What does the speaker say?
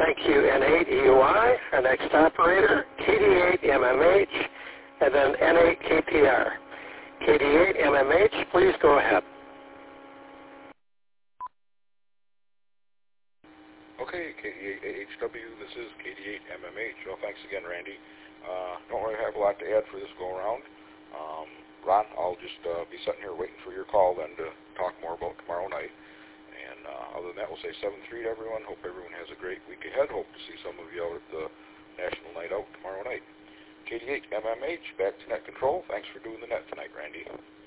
Thank you, N8EUI. Our next operator, KD8MMH, and then N8KTR. KD8MMH, please go ahead. Okay, KD8AHW, this is KD8MMH. Well, thanks again, Randy. Don't really have a lot to add for this go-around. Ron, I'll just be sitting here waiting for your call then to talk more about tomorrow night. And other than that, we'll say 7-3 to everyone. Hope everyone has a great week ahead. Hope to see some of you out at the National Night Out tomorrow night. KD8MMH, back to net control. Thanks for doing the net tonight, Randy.